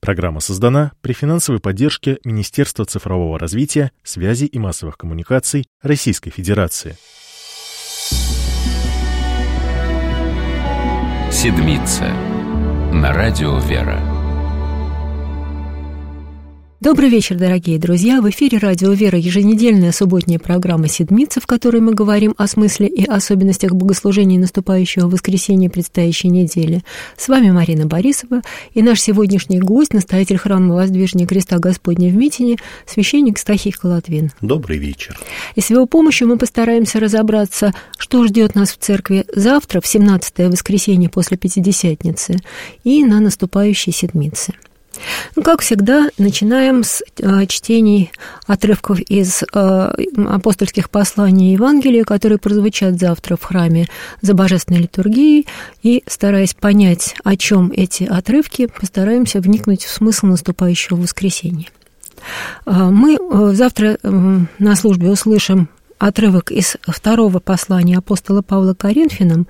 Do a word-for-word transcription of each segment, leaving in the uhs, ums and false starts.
Программа создана при финансовой поддержке Министерства цифрового развития, связи и массовых коммуникаций Российской Федерации. Седмица на радио «Вера». Добрый вечер, дорогие друзья! В эфире радио «Вера» еженедельная субботняя программа «Седмица», в которой мы говорим о смысле и особенностях богослужения наступающего воскресенья предстоящей недели. С вами Марина Борисова и наш сегодняшний гость, настоятель храма Воздвижения Креста Господня в Митине, священник Стахий Колотвин. Добрый вечер. И с его помощью мы постараемся разобраться, что ждет нас в церкви завтра, в семнадцатое воскресенье после Пятидесятницы, и на наступающей Седмице. Ну, как всегда, начинаем с э, чтений отрывков из э, апостольских посланий и Евангелия, которые прозвучат завтра в храме за божественной литургией, и, стараясь понять, о чем эти отрывки, постараемся вникнуть в смысл наступающего воскресенья. Э, мы э, завтра э, на службе услышим отрывок из второго послания апостола Павла к Коринфянам.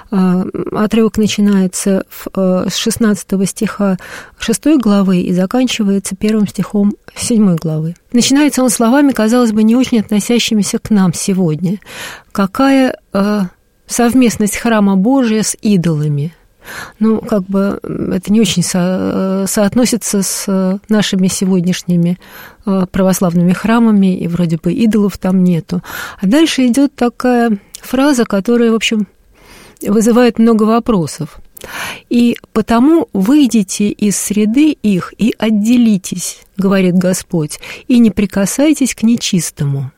Отрывок начинается с шестнадцатого стиха шестой главы и заканчивается первым стихом седьмой главы. Начинается он словами, казалось бы, не очень относящимися к нам сегодня. Какая совместность храма Божия с идолами? Ну, как бы это не очень со- соотносится с нашими сегодняшними православными храмами, и вроде бы идолов там нету. А дальше идет такая фраза, которая, в общем, вызывает много вопросов. «И потому выйдите из среды их и отделитесь, — говорит Господь, — и не прикасайтесь к нечистому».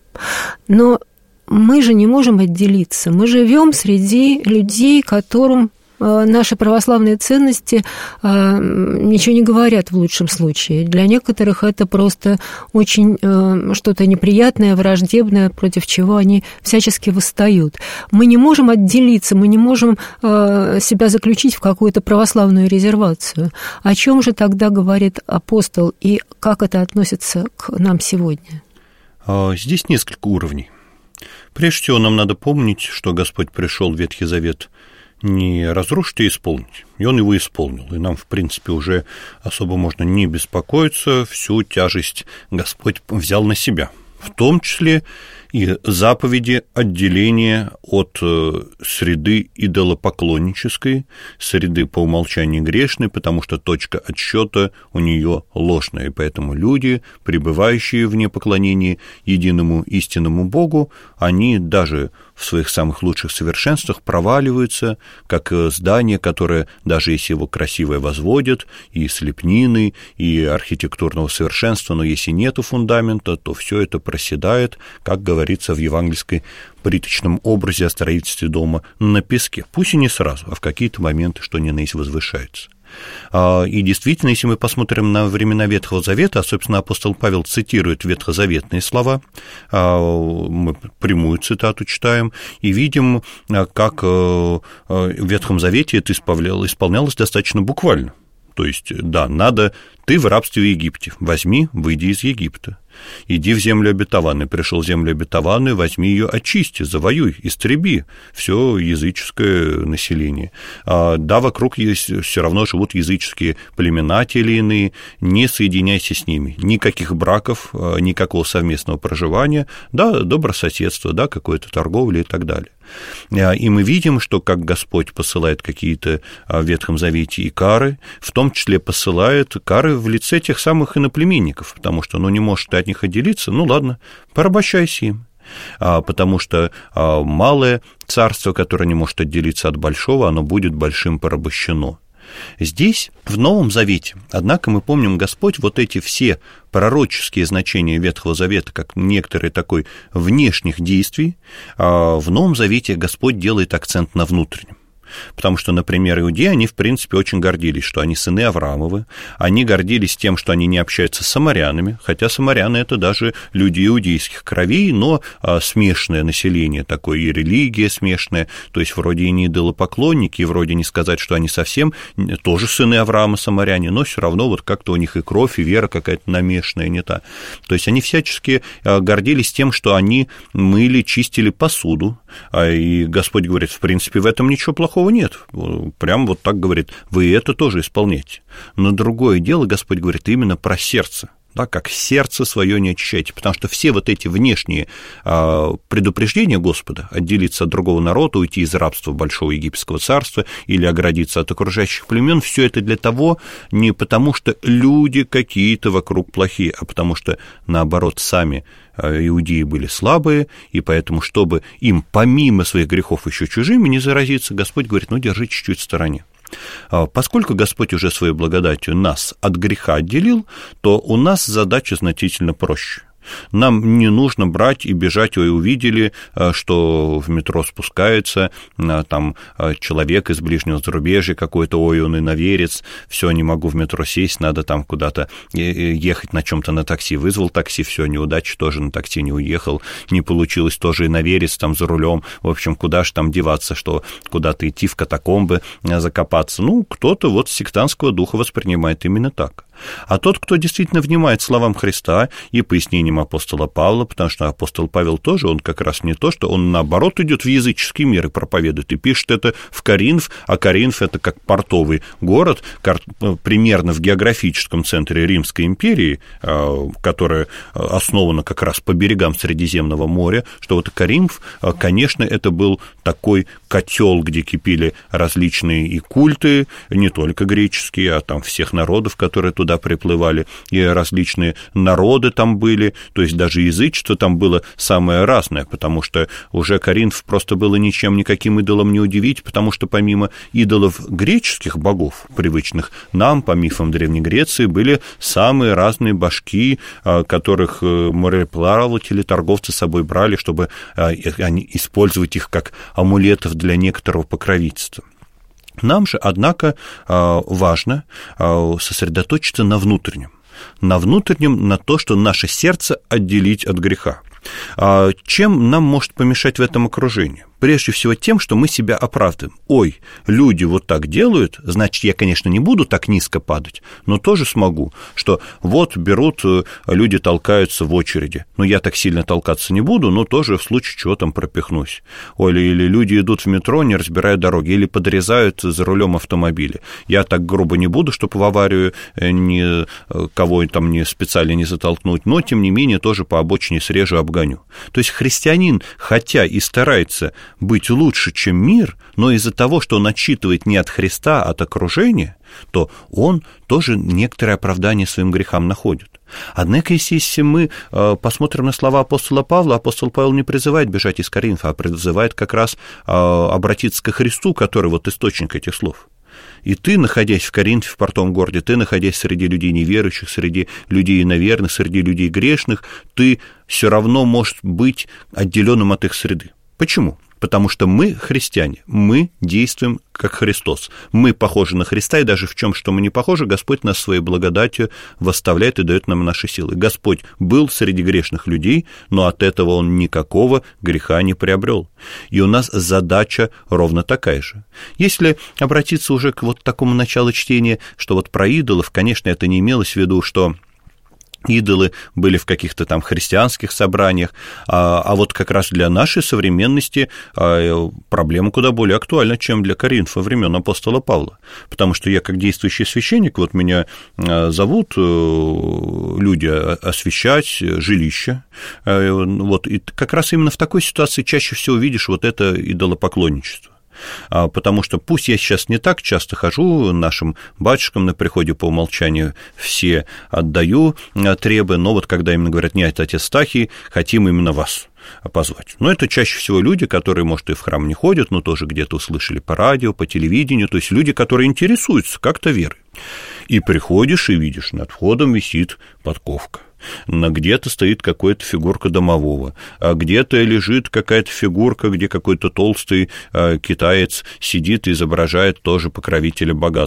Но мы же не можем отделиться. Мы живем среди людей, которым наши православные ценности ничего не говорят в лучшем случае. Для некоторых это просто очень что-то неприятное, враждебное, против чего они всячески восстают. Мы не можем отделиться, мы не можем себя заключить в какую-то православную резервацию. О чем же тогда говорит апостол и как это относится к нам сегодня? Здесь несколько уровней. Прежде всего, нам надо помнить, что Господь пришел в Ветхий Завет не разрушить, а исполнить. И Он его исполнил. И нам, в принципе, уже особо можно не беспокоиться. Всю тяжесть Господь взял на себя. В том числе и заповеди отделения от среды идолопоклоннической, среды по умолчанию грешной, потому что точка отсчета у нее ложная. И поэтому люди, пребывающие вне поклонения единому истинному Богу, они даже в своих самых лучших совершенствах проваливаются, как здание, которое, даже если его красивое возводят, и с лепнины, и архитектурного совершенства, но если нету фундамента, то все это проседает, как говорится в евангельской притчном образе о строительстве дома на песке. Пусть и не сразу, а в какие-то моменты, что ни на есть, возвышается. И действительно, если мы посмотрим на времена Ветхого Завета, а, собственно, апостол Павел цитирует ветхозаветные слова, мы прямую цитату читаем, и видим, как в Ветхом Завете это исполнялось достаточно буквально. То есть, да, надо, ты в рабстве в Египте, возьми, выйди из Египта. Иди в землю обетованную, пришел в землю обетованную, возьми ее, очисти, завоюй, истреби все языческое население. А, да, вокруг есть, все равно живут языческие племена те или иные, не соединяйся с ними. Никаких браков, никакого совместного проживания, да, добрососедство, да, какой-то торговля и так далее. И мы видим, что как Господь посылает какие-то в Ветхом Завете и кары, в том числе посылает кары в лице тех самых иноплеменников, потому что, ну, не можешь ты от них отделиться, ну, ладно, порабощайся им. Потому что малое царство, которое не может отделиться от большого, оно будет большим порабощено. Здесь, в Новом Завете, однако мы помним, Господь вот эти все пророческие значения Ветхого Завета, как некоторые такой внешних действий, в Новом Завете Господь делает акцент на внутреннем. Потому что, например, иудеи, они, в принципе, очень гордились, что они сыны Авраамовы, они гордились тем, что они не общаются с самарянами, хотя самаряне – это даже люди иудейских кровей, но а, смешанное население такое, и религия смешанная, то есть вроде и не идолопоклонники, и вроде не сказать, что они совсем тоже сыны Авраама, самаряне, но все равно вот как-то у них и кровь, и вера какая-то намешанная, не та. То есть они всячески гордились тем, что они мыли, чистили посуду, и Господь говорит, в принципе, в этом ничего плохого такого нет. Прям вот так говорит, вы это тоже исполняйте. Но другое дело, Господь говорит именно про сердце. Да, как сердце свое не очищайте, потому что все вот эти внешние а, предупреждения Господа, отделиться от другого народа, уйти из рабства Большого Египетского царства или оградиться от окружающих племен, все это для того, не потому что люди какие-то вокруг плохие, а потому что, наоборот, сами иудеи были слабые, и поэтому, чтобы им помимо своих грехов еще чужими не заразиться, Господь говорит, ну, держи чуть-чуть в стороне. Поскольку Господь уже своей благодатью нас от греха отделил, то у нас задача значительно проще. Нам не нужно брать и бежать, ой, увидели, что в метро спускается там человек из ближнего зарубежья какой-то, ой, он иноверец, все, не могу в метро сесть, надо там куда-то ехать на чем-то на такси, вызвал такси, все, неудача, тоже на такси не уехал, не получилось, тоже иноверец там за рулем, в общем, куда же там деваться, что куда-то идти в катакомбы закопаться, ну, кто-то вот сектантского духа воспринимает именно так. А тот, кто действительно внимает словам Христа и пояснениям апостола Павла, потому что апостол Павел тоже, он как раз не то, что он, наоборот, идет в языческий мир и проповедует, и пишет это в Коринф, а Коринф – это как портовый город, примерно в географическом центре Римской империи, которая основана как раз по берегам Средиземного моря, что вот Коринф, конечно, это был такой котел, где кипели различные и культы, не только греческие, а там всех народов, которые туда приплывали, и различные народы там были, то есть даже язычество там было самое разное, потому что уже Коринф просто было ничем, никаким идолом не удивить, потому что помимо идолов греческих богов, привычных нам, по мифам Древней Греции, были самые разные божки, которых мореплаватели, торговцы с собой брали, чтобы использовать их как амулетов для некоторого покровительства. Нам же, однако, важно сосредоточиться на внутреннем. На внутреннем, на то, что наше сердце отделить от греха. Чем нам может помешать в этом окружении? Прежде всего тем, что мы себя оправдываем. Ой, люди вот так делают, значит, я, конечно, не буду так низко падать, но тоже смогу, что вот берут, люди толкаются в очереди, но я так сильно толкаться не буду, но тоже в случае чего там пропихнусь. Ой, или люди идут в метро, не разбирая дороги, или подрезают за рулем автомобиля. Я так грубо не буду, чтобы в аварию никого там не специально не затолкнуть, но, тем не менее, тоже по обочине срежу, обгоню. То есть христианин, хотя и старается быть лучше, чем мир, но из-за того, что он отчитывает не от Христа, а от окружения, то он тоже некоторое оправдание своим грехам находит. Однако, если мы посмотрим на слова апостола Павла, апостол Павел не призывает бежать из Коринфа, а призывает как раз обратиться ко Христу, который вот источник этих слов. И ты, находясь в Коринфе, в портовом городе, ты, находясь среди людей неверующих, среди людей иноверных, среди людей грешных, ты все равно можешь быть отделенным от их среды. Почему? Потому что мы, христиане, мы действуем как Христос. Мы похожи на Христа, и даже в чем, что мы не похожи, Господь нас своей благодатью восставляет и дает нам наши силы. Господь был среди грешных людей, но от этого Он никакого греха не приобрел. И у нас задача ровно такая же. Если обратиться уже к вот такому началу чтения, что вот про идолов, конечно, это не имелось в виду, что идолы были в каких-то там христианских собраниях, а, а вот как раз для нашей современности а, проблема куда более актуальна, чем для Коринфа времен апостола Павла. Потому что я, как действующий священник, вот меня а, зовут а, люди освящать жилища, а, вот, и как раз именно в такой ситуации чаще всего видишь вот это идолопоклонничество. Потому что пусть я сейчас не так часто хожу нашим батюшкам на приходе по умолчанию, все отдаю требы, но вот когда именно говорят, нет, отец Стахий, хотим именно вас позвать. Но это чаще всего люди, которые, может, и в храм не ходят, но тоже где-то услышали по радио, по телевидению, то есть люди, которые интересуются как-то верой. И приходишь и видишь, над входом висит подковка. На где-то стоит какая-то фигурка домового, а где-то лежит какая-то фигурка, где какой-то толстый а, китаец сидит и изображает тоже покровителя богатства.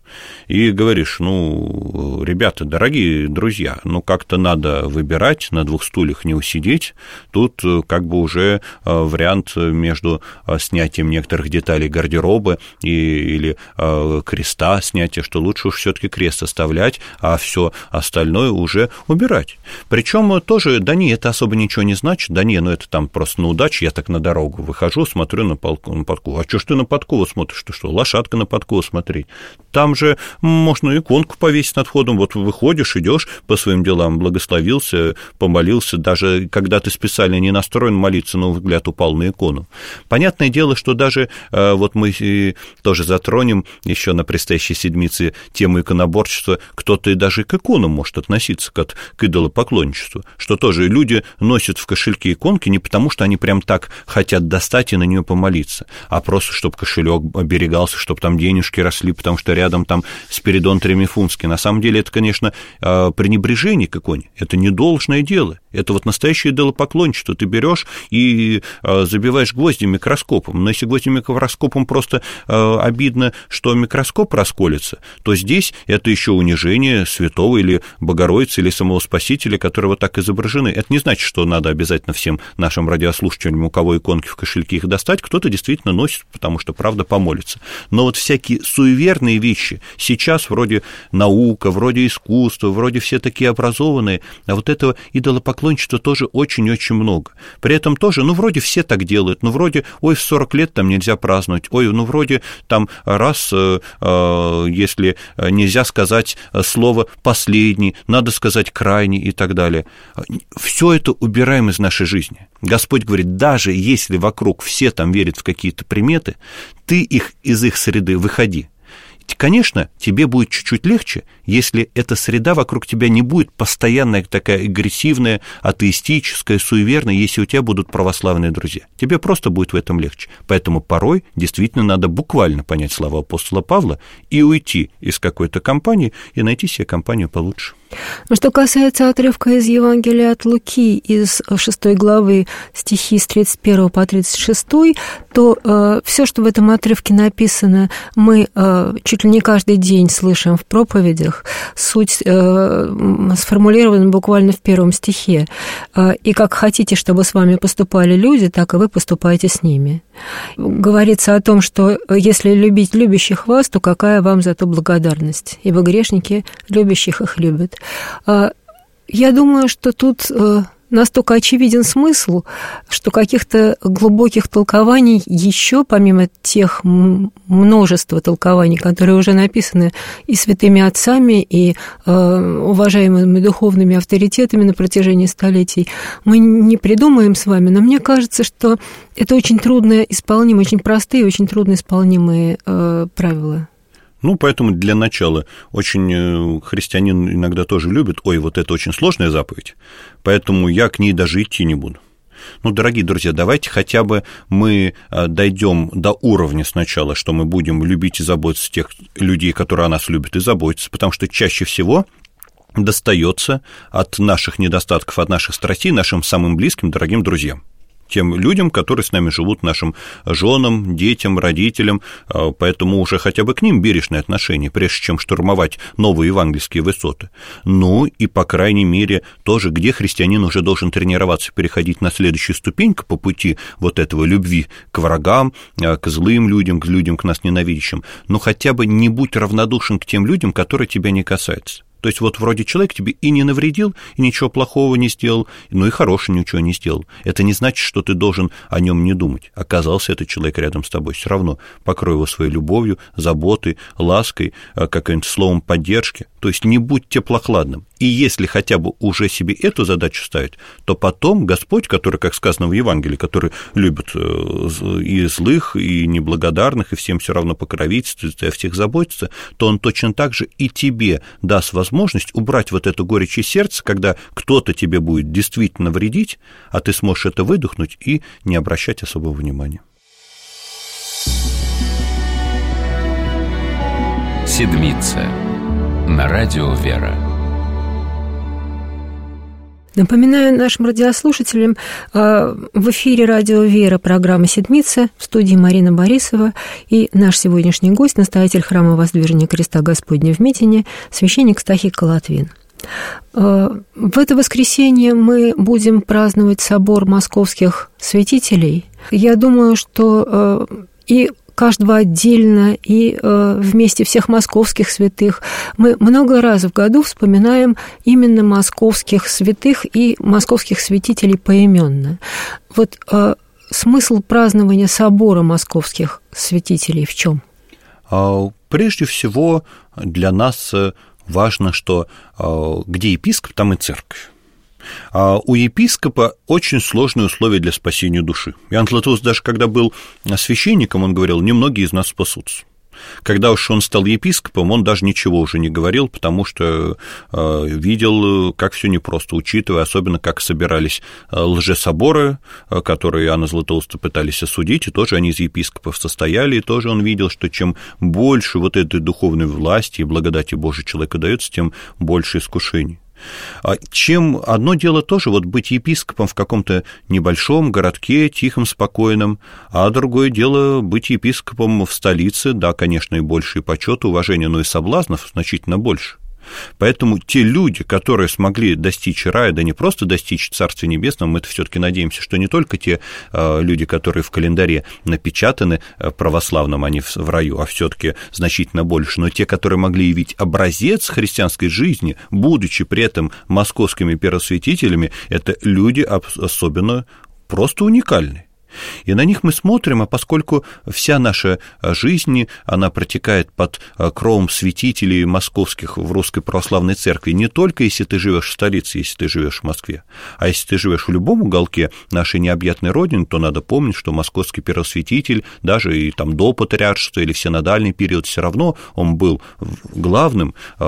и говоришь: ну, ребята, дорогие друзья, ну, как-то надо выбирать, на двух стульях не усидеть. Тут как бы уже вариант между снятием некоторых деталей гардероба и, или креста снятия, что лучше уж все-таки крест оставлять, а все остальное уже убирать. Причем тоже, да не, это особо ничего не значит, да не, ну, это там просто на удачу, я так на дорогу выхожу, смотрю на, пол, на подкову. А что ж ты на подкову смотришь? Ты что, лошадка на подкову смотреть? Там же можно иконку повесить над входом, вот выходишь, идешь по своим делам, благословился, помолился, даже когда ты специально не настроен молиться, но взгляд упал на икону. Понятное дело, что даже вот мы тоже затронем еще на предстоящей седмице тему иконоборчества, кто-то и даже к иконам может относиться, как к идолопоклонничеству, что тоже люди носят в кошельке иконки не потому, что они прям так хотят достать и на нее помолиться, а просто, чтобы кошелек оберегался, чтобы там денежки росли, потому что рядом там Спиридон Тремифунский. На самом деле это, конечно, пренебрежение к иконе, это не должное дело, это вот настоящее идолопоклонничество. Ты берешь и забиваешь гвозди микроскопом, но если гвозди микроскопом просто обидно, что микроскоп расколется, то здесь это еще унижение святого или Богородицы, или самого Спасителя, которые вот так изображены. Это не значит, что надо обязательно всем нашим радиослушателям, у кого иконки в кошельке, их достать, кто-то действительно носит, потому что, правда, помолится. Но вот всякие суеверные вещи сейчас вроде наука, вроде искусства, вроде все такие образованные, а вот этого идолопоклонничества тоже очень-очень много. При этом тоже, ну, вроде все так делают, ну, вроде, ой, в сорок лет там нельзя праздновать, ой, ну, вроде там раз, э, э, если нельзя сказать слово «последний», надо сказать «крайний» и так далее. Все это убираем из нашей жизни. Господь говорит, даже если вокруг все там верят в какие-то приметы, ты их из их среды выходи. Конечно, тебе будет чуть-чуть легче, если эта среда вокруг тебя не будет постоянная такая агрессивная, атеистическая, суеверная, если у тебя будут православные друзья. Тебе просто будет в этом легче. Поэтому порой действительно надо буквально понять слова апостола Павла и уйти из какой-то компании и найти себе компанию получше. Что касается отрывка из Евангелия от Луки, из шестой главы, стихи с тридцать первого по тридцать шестой, то э, все, что в этом отрывке написано, мы э, чуть ли не каждый день слышим в проповедях. Суть э, сформулирована буквально в первом стихе. Э, «И как хотите, чтобы с вами поступали люди, так и вы поступаете с ними». Говорится о том, что если любить любящих вас, то какая вам за то благодарность? Ибо грешники любящих их любят. Я думаю, что тут настолько очевиден смысл, что каких-то глубоких толкований еще, помимо тех множества толкований, которые уже написаны и святыми отцами, и уважаемыми духовными авторитетами на протяжении столетий, мы не придумаем с вами, но мне кажется, что это очень трудно исполнимые, очень простые, очень трудно исполнимые правила. Ну, поэтому для начала очень христианин иногда тоже любит, ой, вот это очень сложная заповедь, поэтому я к ней даже идти не буду. Ну, дорогие друзья, давайте хотя бы мы дойдем до уровня сначала, что мы будем любить и заботиться тех людей, которые о нас любят и заботятся, потому что чаще всего достается от наших недостатков, от наших страстей нашим самым близким, дорогим друзьям. Тем людям, которые с нами живут, нашим женам, детям, родителям, поэтому уже хотя бы к ним бережное отношение, прежде чем штурмовать новые евангельские высоты. Ну и, по крайней мере, тоже, где христианин уже должен тренироваться, переходить на следующую ступеньку по пути вот этого любви к врагам, к злым людям, к людям, к нас ненавидящим, но хотя бы не будь равнодушен к тем людям, которые тебя не касаются. То есть вот вроде человек тебе и не навредил, и ничего плохого не сделал, ну и хорошего ничего не сделал. Это не значит, что ты должен о нем не думать. Оказался этот человек рядом с тобой, все равно покрой его своей любовью, заботой, лаской, каким-то словом поддержки. То есть не будь теплохладным. И если хотя бы уже себе эту задачу ставить, то потом Господь, который, как сказано в Евангелии, который любит и злых, и неблагодарных, и всем все равно покровительствует, и о всех заботится, то Он точно так же и тебе даст возможность убрать вот эту горечь из сердца, когда кто-то тебе будет действительно вредить, а ты сможешь это выдохнуть и не обращать особого внимания. Седмица на радио «Вера». Напоминаю нашим радиослушателям, в эфире радио «Вера» программа «Седмица», в студии Марина Борисова и наш сегодняшний гость, настоятель храма Воздвижения Креста Господня в Митине, священник Стахий Колотвин. В это воскресенье мы будем праздновать собор московских святителей. Я думаю, что и каждого отдельно, и э, вместе всех московских святых. Мы много раз в году вспоминаем именно московских святых и московских святителей поименно. Вот э, смысл празднования собора московских святителей в чем? Прежде всего, для нас важно, что где епископ, там и церковь. А у епископа очень сложные условия для спасения души. Иоанн Златоуст даже когда был священником, он говорил, немногие из нас спасутся. Когда уж он стал епископом, он даже ничего уже не говорил, потому что э, видел, как все непросто, учитывая особенно, как собирались лжесоборы, которые Иоанна Златоуста пытались осудить, и тоже они из епископов состояли, и тоже он видел, что чем больше вот этой духовной власти и благодати Божией человеку дается, тем больше искушений. Чем одно дело тоже вот быть епископом в каком-то небольшом городке, тихом, спокойном, а другое дело быть епископом в столице, да, конечно, и больше и почета, уважения, но и соблазнов значительно больше. Поэтому те люди, которые смогли достичь рая, да не просто достичь Царствия Небесного, мы-то все-таки надеемся, что не только те э, люди, которые в календаре напечатаны э, православным, они в, в раю, а все-таки значительно больше, но те, которые могли явить образец христианской жизни, будучи при этом московскими первосвятителями, это люди особенно просто уникальные. И на них мы смотрим, а поскольку вся наша жизнь, она протекает под кровом святителей московских в Русской Православной Церкви, не только если ты живешь в столице, если ты живешь в Москве, а если ты живешь в любом уголке нашей необъятной родины, то надо помнить, что московский первосвятитель, даже и там до патриаршества или в синодальный период, все равно он был главным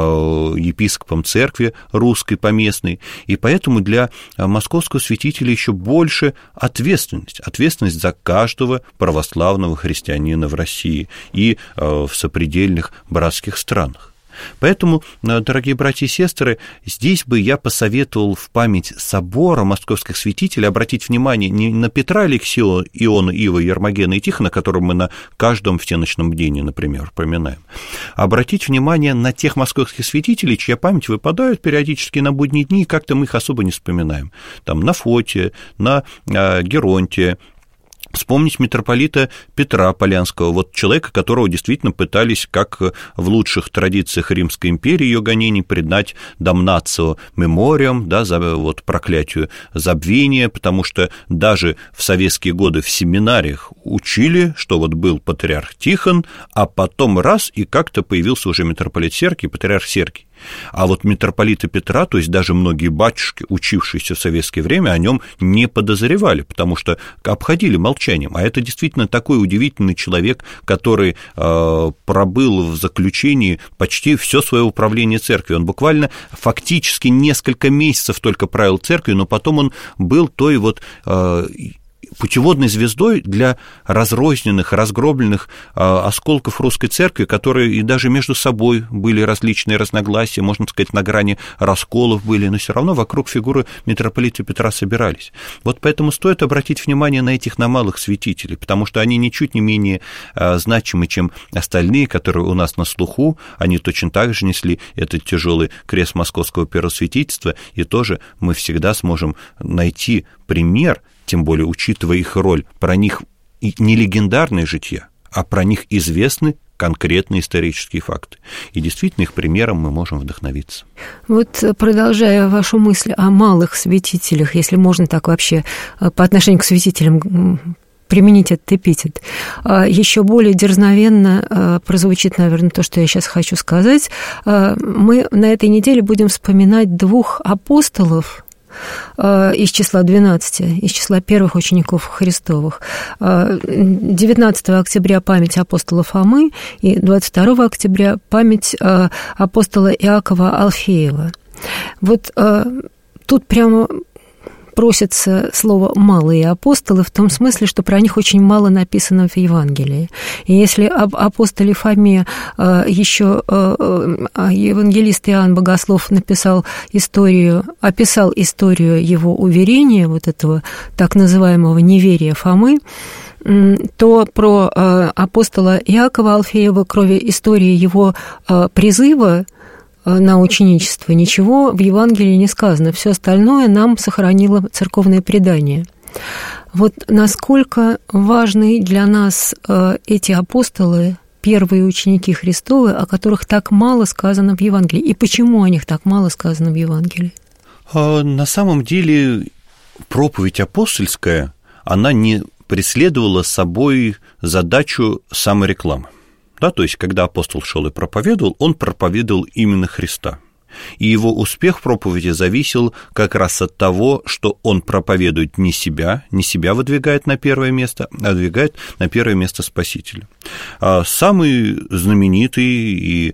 епископом церкви русской поместной, и поэтому для московского святителя еще больше ответственность, ответственность за каждого православного христианина в России и в сопредельных братских странах. Поэтому, дорогие братья и сестры, здесь бы я посоветовал в память собора московских святителей обратить внимание не на Петра, Алексея, Иона, Ива, Ермогена и Тихона, которых мы на каждом всеночном бдении, например, поминаем, а обратить внимание на тех московских святителей, чья память выпадает периодически на будние дни, и как-то мы их особо не вспоминаем. Там на Фотия, на Геронтия. Вспомнить митрополита Петра Полянского, вот человека, которого действительно пытались, как в лучших традициях Римской империи, ее гонений, предать дамнацио мемориам, да, за вот проклятию забвения, потому что даже в советские годы в семинариях учили, что вот был патриарх Тихон, а потом раз, и как-то появился уже митрополит Сергий, патриарх Сергий. А вот митрополита Петра, то есть даже многие батюшки, учившиеся в советское время, о нем не подозревали, потому что обходили молчанием. А это действительно такой удивительный человек, который э, пробыл в заключении почти все свое управление церковью. Он буквально фактически несколько месяцев только правил церковью, но потом он был той вот... Э, путеводной звездой для разрозненных, разгробленных осколков русской церкви, которые и даже между собой были различные разногласия, можно сказать, на грани расколов были, но все равно вокруг фигуры митрополита Петра собирались. Вот поэтому стоит обратить внимание на этих на малых святителей, потому что они ничуть не менее значимы, чем остальные, которые у нас на слуху. Они точно так же несли этот тяжелый крест московского первосвятительства, и тоже мы всегда сможем найти пример, тем более учитывая их роль, про них не легендарные жития, а про них известны конкретные исторические факты. И действительно их примером мы можем вдохновиться. Вот продолжая вашу мысль о малых святителях, если можно так вообще по отношению к святителям применить этот эпитет, еще более дерзновенно прозвучит, наверное, то, что я сейчас хочу сказать. Мы на этой неделе будем вспоминать двух апостолов из числа двенадцати, из числа первых учеников Христовых. девятнадцатого октября память апостола Фомы и двадцать второго октября память апостола Иакова Алфеева. Вот тут прямо просится слово «малые апостолы» в том смысле, что про них очень мало написано в Евангелии. И если об апостоле Фоме еще евангелист Иоанн Богослов написал историю, описал историю его уверения, вот этого так называемого неверия Фомы, то про апостола Иакова Алфеева, кроме истории его призыва на ученичество, ничего в Евангелии не сказано. Все остальное нам сохранило церковное предание. Вот насколько важны для нас эти апостолы, первые ученики Христовы, о которых так мало сказано в Евангелии, и почему о них так мало сказано в Евангелии? На самом деле проповедь апостольская, она не преследовала собой задачу саморекламы. Да, то есть, когда апостол шел и проповедовал, он проповедовал именно Христа. И его успех в проповеди зависел как раз от того, что он проповедует не себя, не себя выдвигает на первое место, а выдвигает на первое место Спасителя. Самый знаменитый и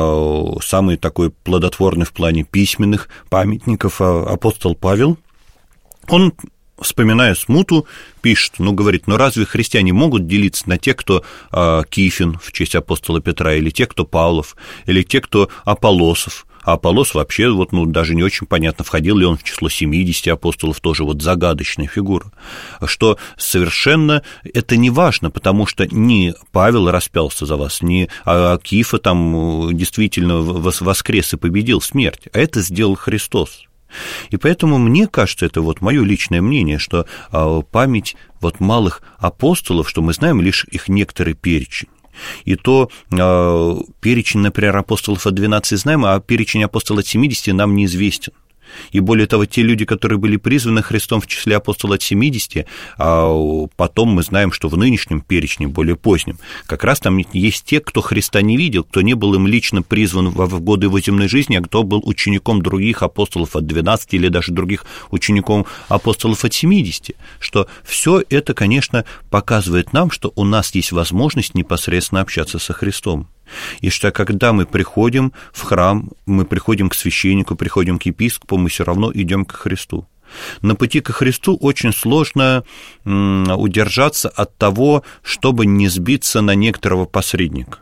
самый такой плодотворный в плане письменных памятников апостол Павел, он, вспоминая смуту, пишет, ну, говорит, ну, разве христиане могут делиться на тех, кто э, Кифин в честь апостола Петра, или тех, кто Павлов, или тех, кто Аполлосов? А Аполлос вообще, вот, ну, даже не очень понятно, входил ли он в число семидесяти апостолов, тоже вот загадочная фигура, что совершенно это не важно, потому что не Павел распялся за вас, не Кифа там действительно воскрес и победил смерть, а это сделал Христос. И поэтому мне кажется, это вот мое личное мнение, что память вот малых апостолов, что мы знаем лишь их некоторый перечень. И то перечень, например, апостолов от двенадцати знаем, а перечень апостолов от семидесяти нам неизвестен. И более того, те люди, которые были призваны Христом в числе апостолов от семидесяти, а потом мы знаем, что в нынешнем перечне, более позднем, как раз там есть те, кто Христа не видел, кто не был им лично призван в годы его земной жизни, а кто был учеником других апостолов от двенадцати или даже других учеников апостолов от семидесяти, что все это, конечно, показывает нам, что у нас есть возможность непосредственно общаться со Христом. И что когда мы приходим в храм, мы приходим к священнику, приходим к епископу, мы все равно идем к Христу. На пути к Христу очень сложно удержаться от того, чтобы не сбиться на некоторого посредника.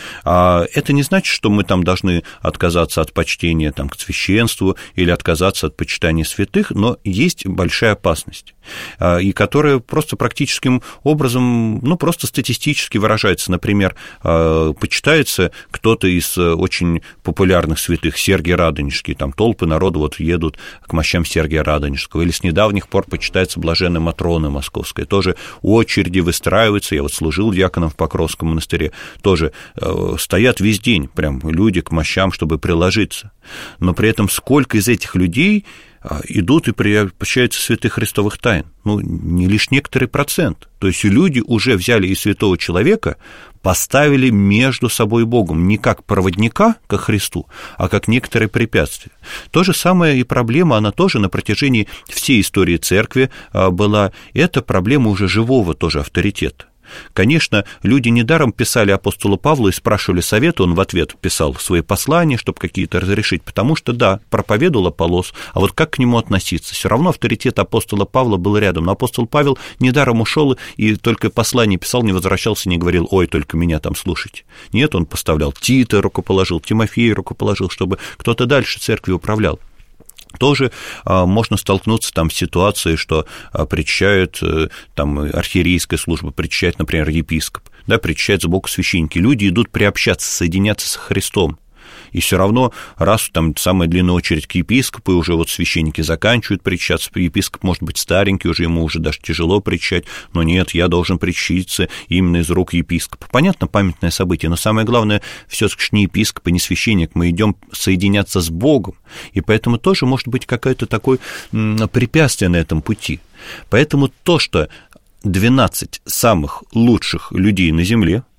Это не значит, что мы там должны отказаться от почтения там, к священству или отказаться от почитания святых, но есть большая опасность, и которая просто практическим образом, ну, просто статистически выражается. Например, почитается кто-то из очень популярных святых, Сергий Радонежский, там толпы народу вот едут к мощам Сергия Радонежского, или с недавних пор почитается блаженная Матрона Московская, тоже очереди выстраиваются, я вот служил диаконом в Покровском монастыре, тоже стоят весь день прям люди к мощам, чтобы приложиться. Но при этом сколько из этих людей идут и приобщаются святых христовых тайн? Ну, не лишь некоторый процент. То есть люди уже взяли и святого человека, поставили между собой и Богом, не как проводника ко Христу, а как некоторое препятствие. То же самое и проблема, она тоже на протяжении всей истории церкви была, это проблема уже живого тоже авторитета. Конечно, люди недаром писали апостолу Павлу и спрашивали совета, он в ответ писал свои послания, чтобы какие-то разрешить, потому что, да, проповедовал Аполлос, а вот как к нему относиться? Все равно авторитет апостола Павла был рядом, но апостол Павел недаром ушел и только послание писал, не возвращался, не говорил, ой, только меня там слушайте. Нет, он поставлял Тита, рукоположил, Тимофея рукоположил, чтобы кто-то дальше церкви управлял. Тоже а, можно столкнуться там с ситуацией, что а, причащают там архиерейская служба, причащает, например, епископ, да, причащает сбоку священники. Люди идут приобщаться, соединяться со Христом. И все равно, раз там самая длинная очередь к епископу, и уже вот священники заканчивают причащаться, епископ может быть старенький, уже ему уже даже тяжело причащать, но нет, я должен причащиться именно из рук епископа. Понятно, памятное событие, но самое главное, все-таки не епископ и не священник, мы идем соединяться с Богом, и поэтому тоже может быть какое-то такое препятствие на этом пути. Поэтому то, что двенадцать самых лучших людей на земле,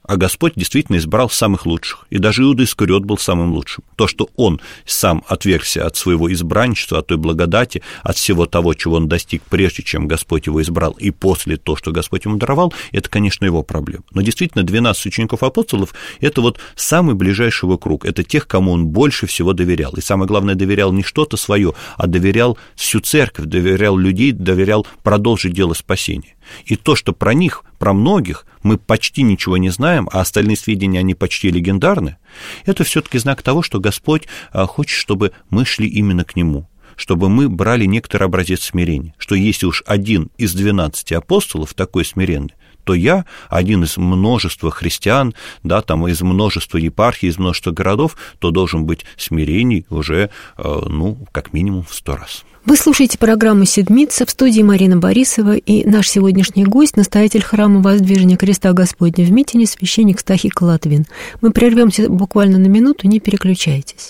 А Господь действительно избрал самых лучших. И даже Иуда Искариот был самым лучшим. То, что он сам отвергся от своего избранничества, от той благодати, от всего того, чего он достиг, прежде чем Господь его избрал, и после того, что Господь ему даровал, это, конечно, его проблема. Но действительно, двенадцать учеников апостолов – это вот самый ближайший его круг. Это тех, кому он больше всего доверял. И самое главное, доверял не что-то свое, а доверял всю церковь, доверял людей, доверял продолжить дело спасения. И то, что про них, про многих мы почти ничего не знаем, а остальные сведения, они почти легендарны, это все-таки знак того, что Господь хочет, чтобы мы шли именно к Нему, чтобы мы брали некоторый образец смирения, что если уж один из двенадцати апостолов такой смиренный, то я, один из множества христиан, да, там, из множества епархий, из множества городов, то должен быть смирений уже, ну, как минимум в сто раз. Вы слушаете программу «Седмица», в студии Марина Борисова, и наш сегодняшний гость – настоятель храма Воздвижения Креста Господня в Митине, священник Стахий Колотвин. Мы прервемся буквально на минуту, не переключайтесь.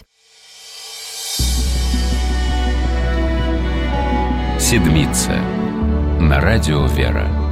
«Седмица» на радио «Вера».